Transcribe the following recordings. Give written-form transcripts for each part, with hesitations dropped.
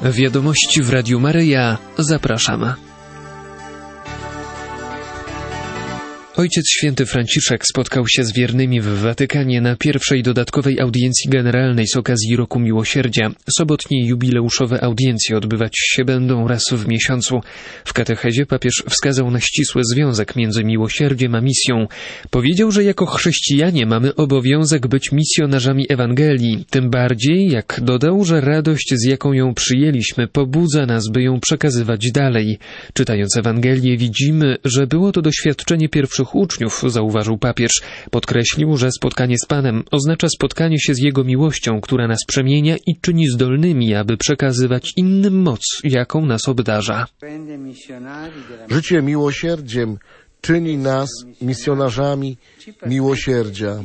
Wiadomości w Radiu Maryja. Zapraszam. Ojciec Święty Franciszek spotkał się z wiernymi w Watykanie na pierwszej dodatkowej audiencji generalnej z okazji Roku Miłosierdzia. Sobotnie jubileuszowe audiencje odbywać się będą raz w miesiącu. W katechezie papież wskazał na ścisły związek między miłosierdziem a misją. Powiedział, że jako chrześcijanie mamy obowiązek być misjonarzami Ewangelii. Tym bardziej, jak dodał, że radość, z jaką ją przyjęliśmy, pobudza nas, by ją przekazywać dalej. Czytając Ewangelię widzimy, że było to doświadczenie pierwszych uczniów, zauważył papież. Podkreślił, że spotkanie z Panem oznacza spotkanie się z Jego miłością, która nas przemienia i czyni zdolnymi, aby przekazywać innym moc, jaką nas obdarza. Życie miłosierdziem czyni nas misjonarzami miłosierdzia,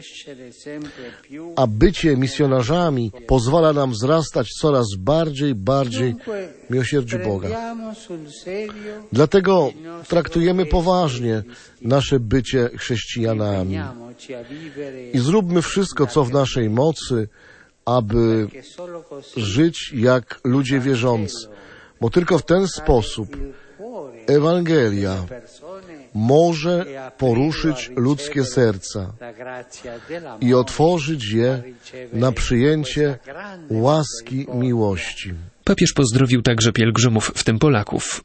a bycie misjonarzami pozwala nam wzrastać coraz bardziej w miłosierdziu Boga. Dlatego traktujemy poważnie nasze bycie chrześcijanami i zróbmy wszystko, co w naszej mocy, aby żyć jak ludzie wierzący, bo tylko w ten sposób Ewangelia może poruszyć ludzkie serca i otworzyć je na przyjęcie łaski miłości. Papież pozdrowił także pielgrzymów, w tym Polaków.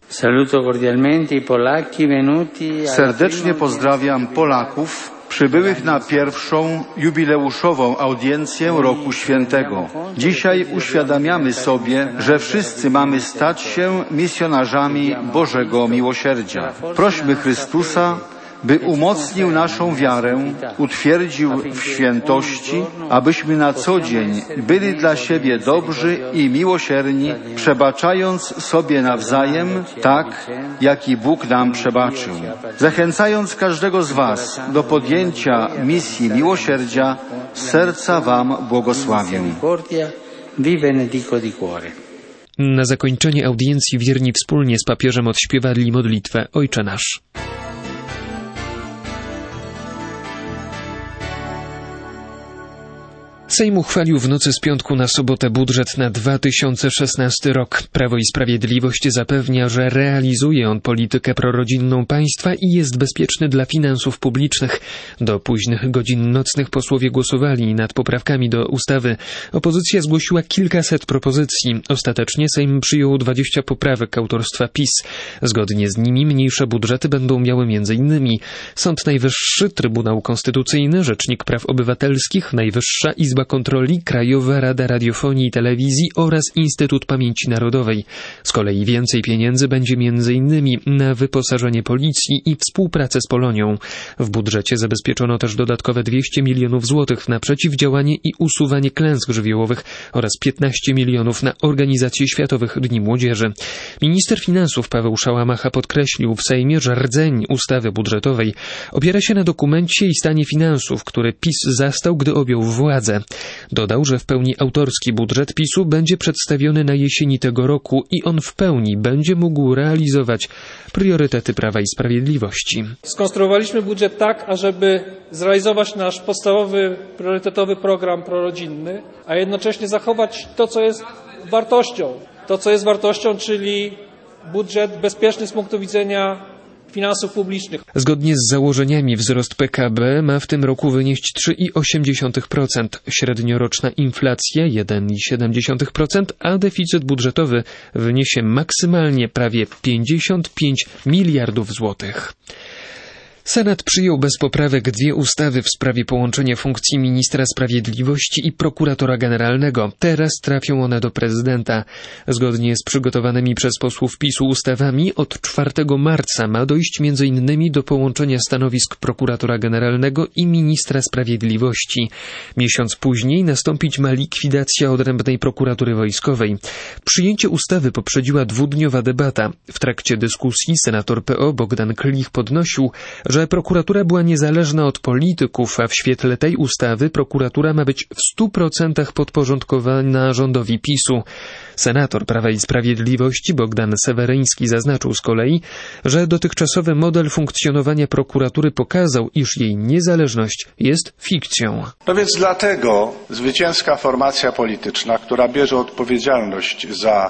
Serdecznie pozdrawiam Polaków przybyłych na pierwszą jubileuszową audiencję Roku Świętego. Dzisiaj uświadamiamy sobie, że wszyscy mamy stać się misjonarzami Bożego Miłosierdzia. Prośmy Chrystusa, by umocnił naszą wiarę, utwierdził w świętości, abyśmy na co dzień byli dla siebie dobrzy i miłosierni, przebaczając sobie nawzajem, tak jak i Bóg nam przebaczył. Zachęcając każdego z Was do podjęcia misji miłosierdzia, z serca Wam błogosławię. Na zakończenie audiencji wierni wspólnie z papieżem odśpiewali modlitwę Ojcze Nasz. Sejm uchwalił w nocy z piątku na sobotę budżet na 2016 rok. Prawo i Sprawiedliwość zapewnia, że realizuje on politykę prorodzinną państwa i jest bezpieczny dla finansów publicznych. Do późnych godzin nocnych posłowie głosowali nad poprawkami do ustawy. Opozycja zgłosiła kilkaset propozycji. Ostatecznie Sejm przyjął 20 poprawek autorstwa PiS. Zgodnie z nimi mniejsze budżety będą miały m.in. Sąd Najwyższy, Trybunał Konstytucyjny, Rzecznik Praw Obywatelskich, Najwyższa Izba Kontroli, Krajowa Rada Radiofonii i Telewizji oraz Instytut Pamięci Narodowej. Z kolei więcej pieniędzy będzie m.in. na wyposażenie policji i współpracę z Polonią. W budżecie zabezpieczono też dodatkowe 200 milionów złotych na przeciwdziałanie i usuwanie klęsk żywiołowych oraz 15 milionów na organizację Światowych Dni Młodzieży. Minister finansów Paweł Szałamacha podkreślił w Sejmie, że rdzeń ustawy budżetowej opiera się na dokumencie i stanie finansów, który PiS zastał, gdy objął władzę. Dodał, że w pełni autorski budżet PiS-u będzie przedstawiony na jesieni tego roku i on w pełni będzie mógł realizować priorytety Prawa i Sprawiedliwości. Skonstruowaliśmy budżet tak, ażeby zrealizować nasz podstawowy, priorytetowy program prorodzinny, a jednocześnie zachować to, co jest wartością. To, co jest wartością, czyli budżet bezpieczny z punktu widzenia finansów publicznych. Zgodnie z założeniami wzrost PKB ma w tym roku wynieść 3,8%, średnioroczna inflacja 1,7%, a deficyt budżetowy wyniesie maksymalnie prawie 55 miliardów złotych. Senat przyjął bez poprawek 2 ustawy w sprawie połączenia funkcji ministra sprawiedliwości i prokuratora generalnego. Teraz trafią one do prezydenta. Zgodnie z przygotowanymi przez posłów PiS-u ustawami od 4 marca ma dojść m.in. do połączenia stanowisk prokuratora generalnego i ministra sprawiedliwości. Miesiąc później nastąpić ma likwidacja odrębnej prokuratury wojskowej. Przyjęcie ustawy poprzedziła 2-dniowa debata. W trakcie dyskusji senator PO Bogdan Klich podnosił, że prokuratura była niezależna od polityków, a w świetle tej ustawy prokuratura ma być w 100% podporządkowana rządowi PiS-u. Senator Prawa i Sprawiedliwości Bogdan Seweryński zaznaczył z kolei, że dotychczasowy model funkcjonowania prokuratury pokazał, iż jej niezależność jest fikcją. No więc dlatego zwycięska formacja polityczna, która bierze odpowiedzialność za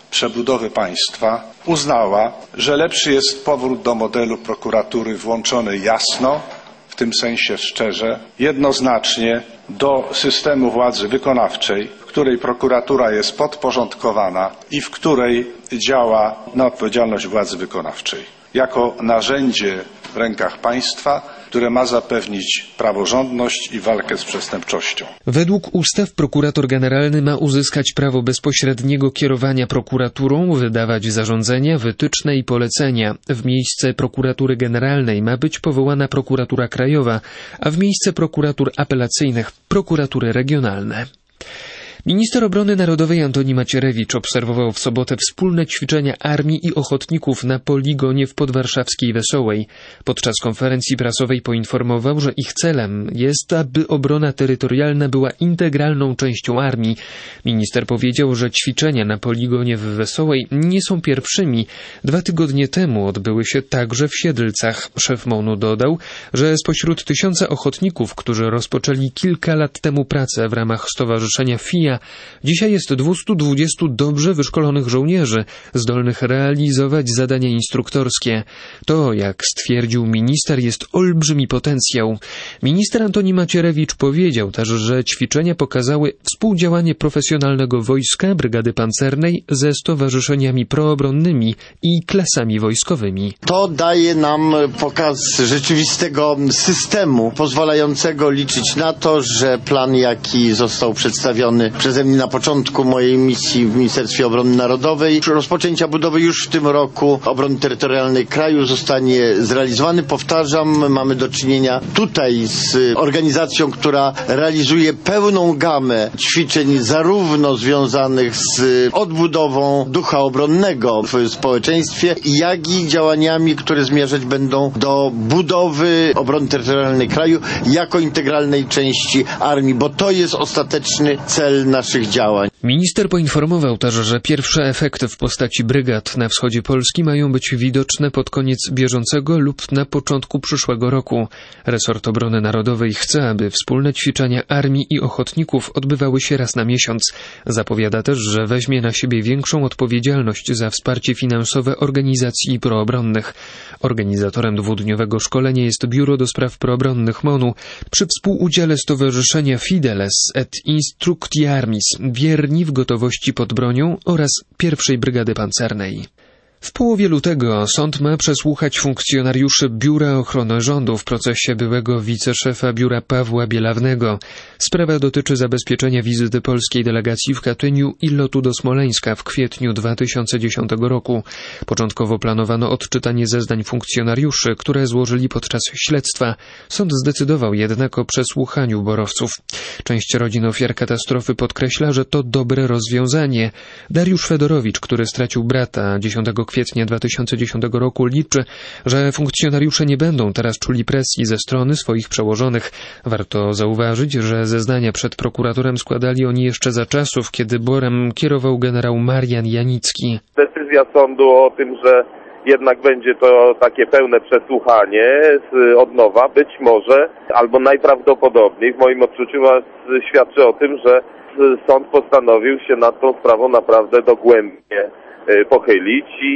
przebudowy państwa uznała, że lepszy jest powrót do modelu prokuratury włączonej jasno, w tym sensie szczerze, jednoznacznie do systemu władzy wykonawczej, w której prokuratura jest podporządkowana i w której działa na odpowiedzialność władzy wykonawczej. Jako narzędzie w rękach państwa, które ma zapewnić praworządność i walkę z przestępczością. Według ustaw prokurator generalny ma uzyskać prawo bezpośredniego kierowania prokuraturą, wydawać zarządzenia, wytyczne i polecenia. W miejsce prokuratury generalnej ma być powołana prokuratura krajowa, a w miejsce prokuratur apelacyjnych prokuratury regionalne. Minister Obrony Narodowej Antoni Macierewicz obserwował w sobotę wspólne ćwiczenia armii i ochotników na poligonie w podwarszawskiej Wesołej. Podczas konferencji prasowej poinformował, że ich celem jest, aby obrona terytorialna była integralną częścią armii. Minister powiedział, że ćwiczenia na poligonie w Wesołej nie są pierwszymi. 2 tygodnie temu odbyły się także w Siedlcach. Szef MON-u dodał, że spośród 1000 ochotników, którzy rozpoczęli kilka lat temu pracę w ramach stowarzyszenia FIA, dzisiaj jest 220 dobrze wyszkolonych żołnierzy, zdolnych realizować zadania instruktorskie. To, jak stwierdził minister, jest olbrzymi potencjał. Minister Antoni Macierewicz powiedział też, że ćwiczenia pokazały współdziałanie profesjonalnego wojska, brygady pancernej ze stowarzyszeniami proobronnymi i klasami wojskowymi. To daje nam pokaz rzeczywistego systemu, pozwalającego liczyć na to, że plan, jaki został przedstawiony przeze mnie na początku mojej misji w Ministerstwie Obrony Narodowej, rozpoczęcia budowy już w tym roku obrony terytorialnej kraju zostanie zrealizowany. Powtarzam, mamy do czynienia tutaj z organizacją, która realizuje pełną gamę ćwiczeń zarówno związanych z odbudową ducha obronnego w społeczeństwie, jak i działaniami, które zmierzać będą do budowy obrony terytorialnej kraju jako integralnej części armii, bo to jest ostateczny cel naszych działań. Minister poinformował też, że pierwsze efekty w postaci brygad na wschodzie Polski mają być widoczne pod koniec bieżącego lub na początku przyszłego roku. Resort Obrony Narodowej chce, aby wspólne ćwiczenia armii i ochotników odbywały się raz na miesiąc. Zapowiada też, że weźmie na siebie większą odpowiedzialność za wsparcie finansowe organizacji proobronnych. Organizatorem 2-dniowego szkolenia jest Biuro do Spraw Proobronnych MON-u przy współudziale Stowarzyszenia Fideles et Instructiarmis, wierni w gotowości pod bronią oraz 1. Brygady Pancernej. W połowie lutego sąd ma przesłuchać funkcjonariuszy Biura Ochrony Rządu w procesie byłego wiceszefa biura Pawła Bielawnego. Sprawa dotyczy zabezpieczenia wizyty polskiej delegacji w Katyniu i lotu do Smoleńska w kwietniu 2010 roku. Początkowo planowano odczytanie zeznań funkcjonariuszy, które złożyli podczas śledztwa. Sąd zdecydował jednak o przesłuchaniu borowców. Część rodzin ofiar katastrofy podkreśla, że to dobre rozwiązanie. Dariusz Fedorowicz, który stracił brata 10 kwietnia 2010 roku, liczy, że funkcjonariusze nie będą teraz czuli presji ze strony swoich przełożonych. Warto zauważyć, że zeznania przed prokuratorem składali oni jeszcze za czasów, kiedy BOR-em kierował generał Marian Janicki. Decyzja sądu o tym, że jednak będzie to takie pełne przesłuchanie od nowa, być może, albo najprawdopodobniej w moim odczuciu świadczy o tym, że sąd postanowił się nad tą sprawą naprawdę dogłębnie pochylić i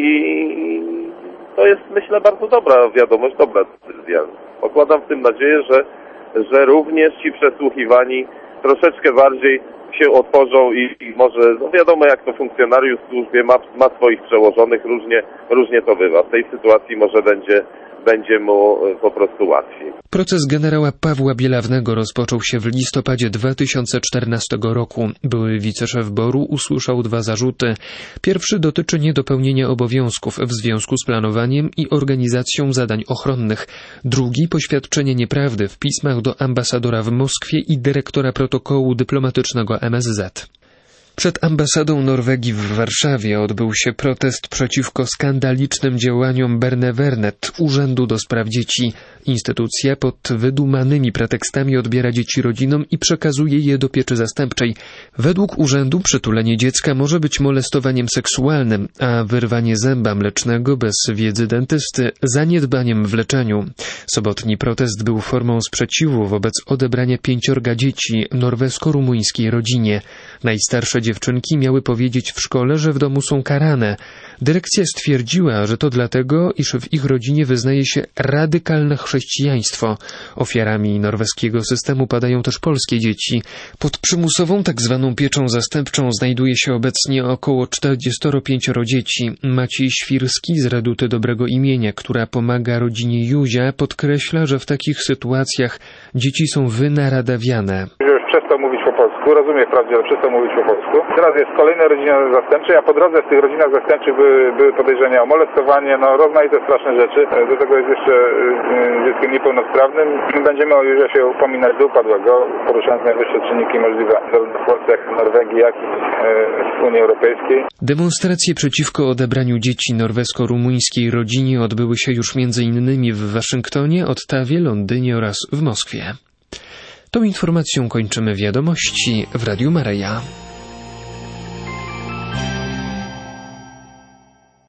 to jest, myślę, bardzo dobra wiadomość, dobra decyzja. Pokładam w tym nadzieję, że również ci przesłuchiwani troszeczkę bardziej się otworzą i może, no wiadomo jak to funkcjonariusz w służbie ma swoich przełożonych, różnie to bywa. W tej sytuacji może będzie mu po prostu łatwiej. Proces generała Pawła Bielawnego rozpoczął się w listopadzie 2014 roku. Były wiceszef BOR-u usłyszał 2 zarzuty. Pierwszy dotyczy niedopełnienia obowiązków w związku z planowaniem i organizacją zadań ochronnych. Drugi poświadczenie nieprawdy w pismach do ambasadora w Moskwie i dyrektora protokołu dyplomatycznego MSZ. Przed ambasadą Norwegii w Warszawie odbył się protest przeciwko skandalicznym działaniom Barnevernet, Urzędu do Spraw Dzieci. Instytucja pod wydumanymi pretekstami odbiera dzieci rodzinom i przekazuje je do pieczy zastępczej. Według urzędu przytulenie dziecka może być molestowaniem seksualnym, a wyrwanie zęba mlecznego bez wiedzy dentysty zaniedbaniem w leczeniu. Sobotni protest był formą sprzeciwu wobec odebrania 5 dzieci norwesko-rumuńskiej rodzinie. Najstarsze dziewczynki miały powiedzieć w szkole, że w domu są karane. Dyrekcja stwierdziła, że to dlatego, iż w ich rodzinie wyznaje się radykalne chrześcijaństwo. Ofiarami norweskiego systemu padają też polskie dzieci. Pod przymusową tzw. pieczą zastępczą znajduje się obecnie około 45 dzieci. Maciej Świrski z Reduty Dobrego Imienia, która pomaga rodzinie Józia, podkreśla, że w takich sytuacjach dzieci są wynaradawiane. Przestał mówić po polsku, rozumie wprawdzie, ale przestał mówić po polsku. Teraz jest kolejna rodzina zastępcza, a po drodze w tych rodzinach zastępczych były podejrzenia o molestowanie, rozmaite straszne rzeczy. Do tego jest jeszcze dzieckiem niepełnosprawnym. Będziemy o Józia się upominać do upadłego, poruszając najwyższe czynniki możliwe, zarówno w Polsce, jak i w Norwegii, jak i w Unii Europejskiej. Demonstracje przeciwko odebraniu dzieci norwesko-rumuńskiej rodzinie odbyły się już m.in. w Waszyngtonie, Ottawie, Londynie oraz w Moskwie. Tą informacją kończymy wiadomości w Radiu Maryja.